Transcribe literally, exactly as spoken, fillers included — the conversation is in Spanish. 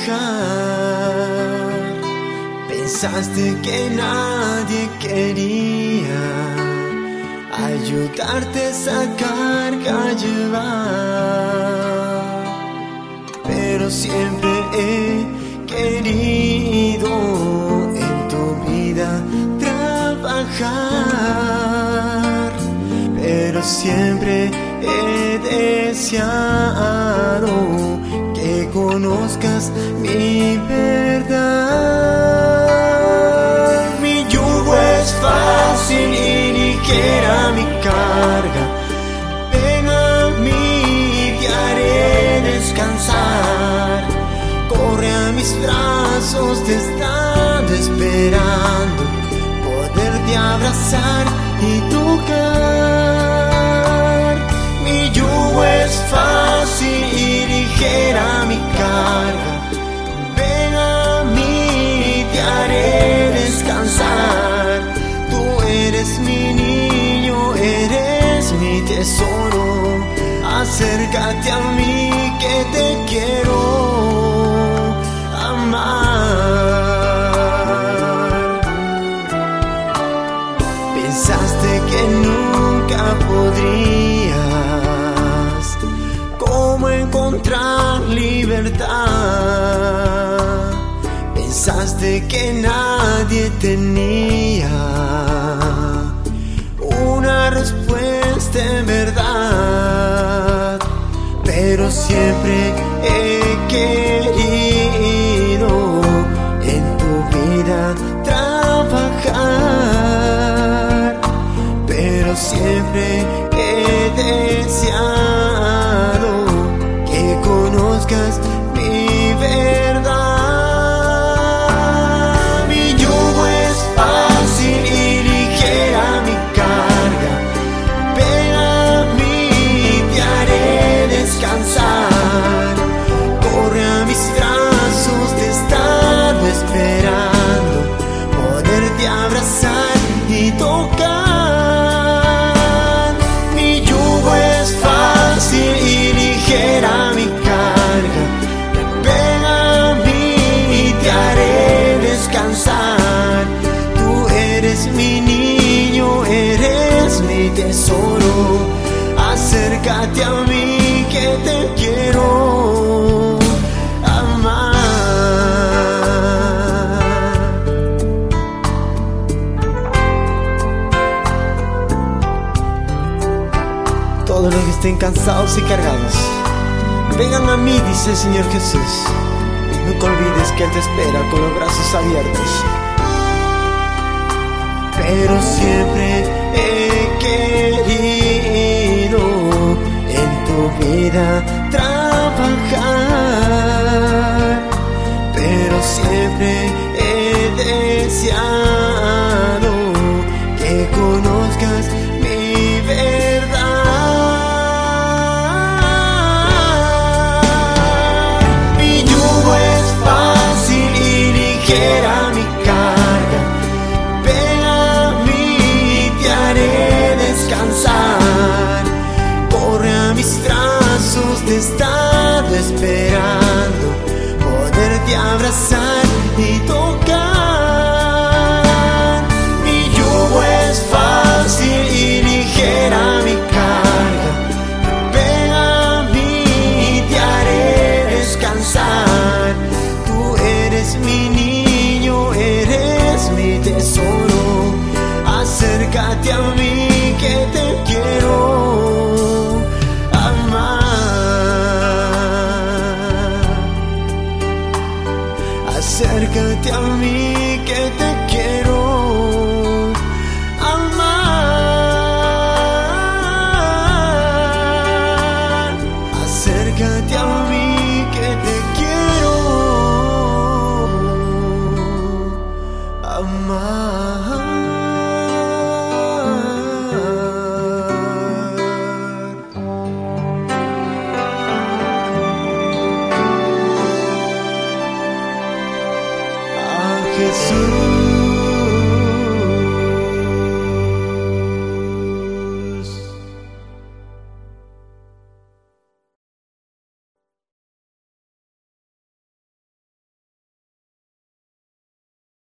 Pensaste que nadie quería ayudarte a sacar a llevar, pero siempre he querido en tu vida trabajar, pero siempre he deseado que conozcas mi verdad. Mi yugo es fácil y ligera mi carga. Ven a mí y te haré descansar. Corre a mis brazos, te están esperando, poderte abrazar y tocar. Mi yugo es fácil y ligera mi carga. Ven a mí y te haré descansar. Tú eres mi niño, eres mi tesoro. Acércate a mí que te quiero amar. Pensaste que nunca podrías cómo encontrar libertad. Pensaste que nadie tenía una respuesta en verdad, pero siempre he querido en tu vida trabajar, pero siempre he deseado que conozcas mi verdad. Mi yugo es fácil y ligera mi carga. Ven a mí y te haré descansar. Corre a mis brazos, te he estado esperando, poderte abrazar y tocar. Mi yugo es fácil y ligera mi carga. Ven a mí y te haré descansar. Tú eres mi niño, eres mi tesoro. Acércate a mí que te quiero amar. Todos los que estén cansados y cargados, vengan a mí, dice el Señor Jesús. Nunca olvides que Él te espera con los brazos abiertos. Pero siempre he querido en tu vida trabajar, pero siempre he deseado que conozcas mi verdad. Mi yugo es fácil y ligera mi carga. Ven a mí y te haré descansar. Corre a mis brazos, te he estado esperando, poderte abrazar y tocar. Mi yugo es fácil y ligera mi carga. Ven a mí y te haré descansar. Tú eres mi niño, eres mi tesoro. Acércate a mí que te quiero amar. Acércate a mí que te quiero amar. Acércate a mí que te quiero amar. Jesús.